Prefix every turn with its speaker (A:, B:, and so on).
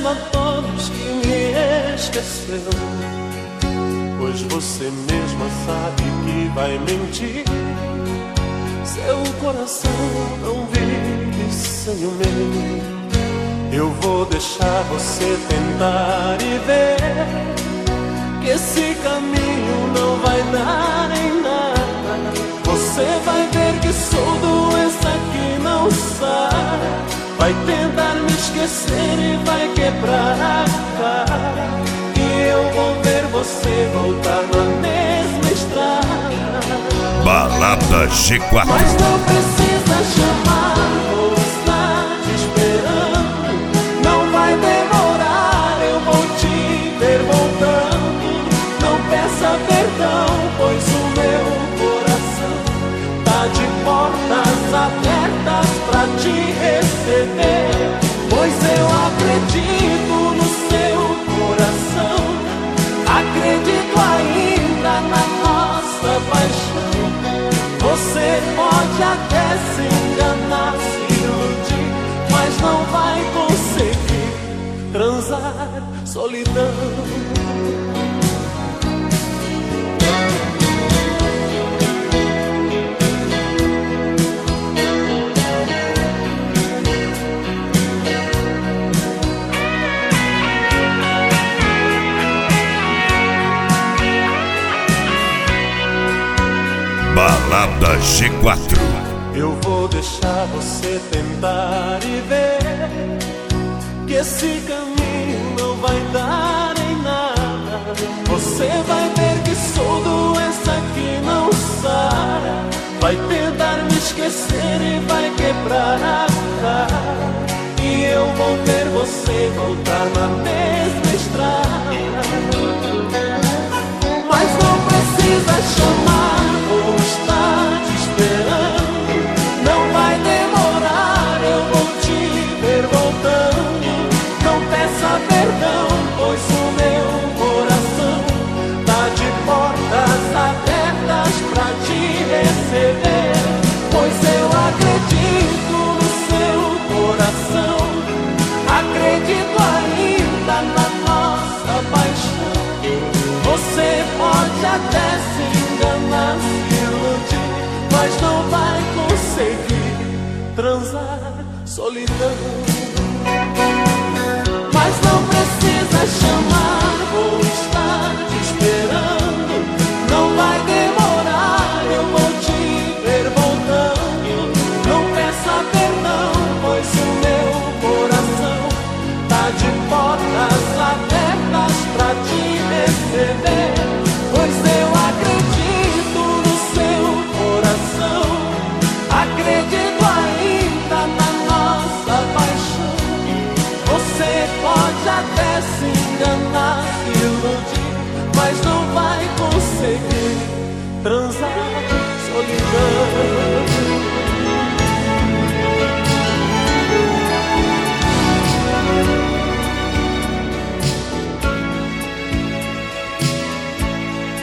A: a todos que me esqueceu, pois você mesma sabe que vai mentir. Seu coração não vive sem o meu. Eu vou deixar você tentar e ver que esse caminho não vai dar em nada. Você vai ver que sou doença que não sai. Vai tentar me esquecer e vai quebrar a cara. E eu vou ver você voltar na mesma estrada.
B: Balada G4.
A: Mas não precisa chamar, vou estar te esperando. Não vai demorar, eu vou te ver voltando. Não peça perdão, pois o meu coração tá de portas abertas pra te receber. Pois eu acredito no seu coração, acredito ainda na nossa paixão. Você pode até se enganar, se iludir, mas não vai conseguir transar solidão.
B: Balada G4.
A: Eu vou deixar você tentar e ver que esse caminho não vai dar em nada. Você vai ver que sou doença que não sara. Vai tentar me esquecer e vai quebrar a cara. E eu vou ver você voltar na mesma estrada. Mas não precisa chamar, vou estar te esperando. Não vai demorar, eu vou te ver voltando. Não peça perdão, pois o meu coração tá de portas abertas pra te receber. Pois eu acredito no seu coração, acredito ainda na nossa paixão. Você pode até se enganar, se iludir, mas não vai conseguir transar solidão. Mas não precisa chamar, vou estar te esperando. Não vai demorar, eu vou te ver voltando. Não peça perdão, pois o meu coração tá de portas abertas pra te receber. Pois eu acredito no seu coração, acredito ainda na nossa paixão. Você pode até se enganar, se iludir, mas não vai conseguir transar